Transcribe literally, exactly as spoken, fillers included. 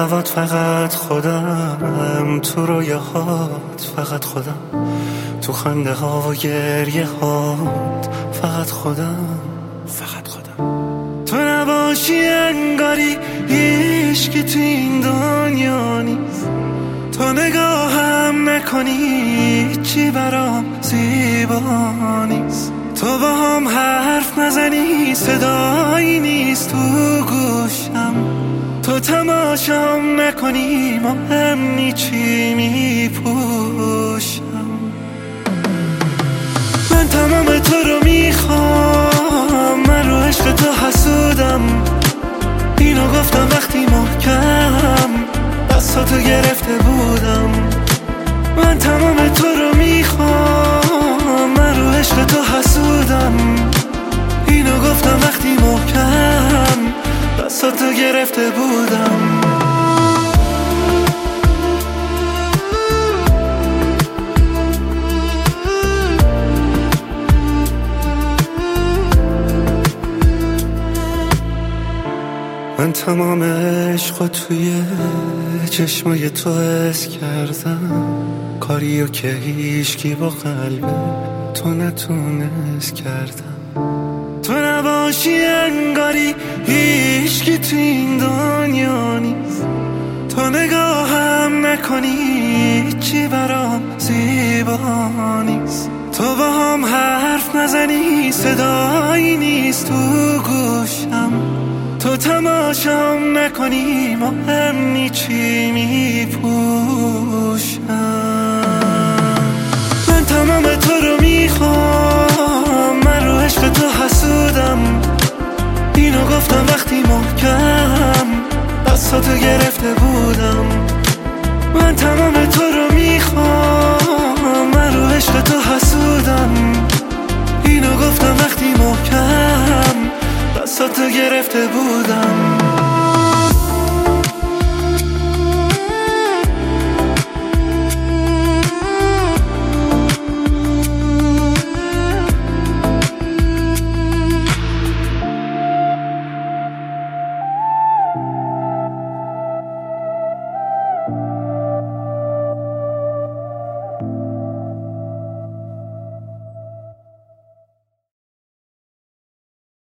هوات فقط خودم، تو رویاهات فقط خودم، تو خنده ها و گریه هات فقط خودم، فقط خودم. تو نباشی انگاری هیچکی تو این دنیا نیست، تو نگاهم نکنی چی برام زیبا نیست، تو با هم حرف نزنی صدایی نیست تو گوشم، تو تماشام نکنی مهم چی میپوشم. من تمام تو رو میخوام، من رو عشق تو حسودم، اینو گفتم وقتی محکم دستاتو گرفته بودم. من تمام تو رو میخوام، من رو عشق تو حسودم، اینو گفتم وقتی محکم دستاتو گرفته بودم. من تمام عشقو توی چشمای تو حس کردم، کاریو که هیچکی با قلب تو نتونست کردم. تو نباشی انگاری هیچکی تو این دنیا نیست، تو نگاهم نکنی چی برام زیبا نیست، تو با هم حرف نزنی صدایی نیست تو گوشم، تو تماشام نکنی مهم چی میپوشم. من تمام تو رو میخوام، من رو عشق تو حسودم، اینو گفتم وقتی محکم دستاتو گرفته بودم. من تمام تو رو میخوام، من رو عشق تو حسودم، اینو گفتم وقتی محکم دستاتو گرفته بودم.